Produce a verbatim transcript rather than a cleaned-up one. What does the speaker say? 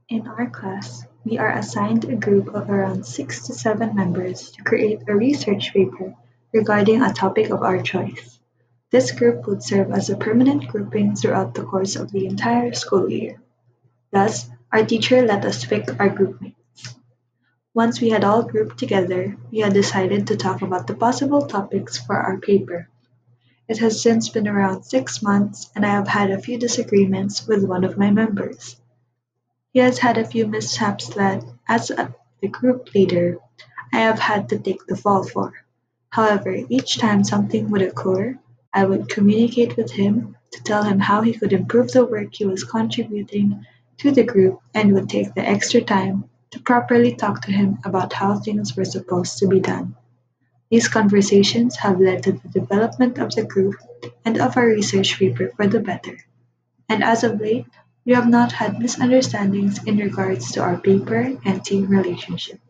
In our class, we are assigned a group of around six to seven members to create a research paper regarding a topic of our choice. This group would serve as a permanent grouping throughout the course of the entire school year. Thus, our teacher let us pick our group mates. Once we had all grouped together, we had decided to talk about the possible topics for our paper. It has since been around six months, and I have had a few disagreements with one of my members. He has had a few mishaps that, as a, the group leader, I have had to take the fall for. However, each time something would occur, I would communicate with him to tell him how he could improve the work he was contributing to the group and would take the extra time to properly talk to him about how things were supposed to be done. These conversations have led to the development of the group and of our research paper for the better. And as of late, we have not had misunderstandings in regards to our paper and team relationship.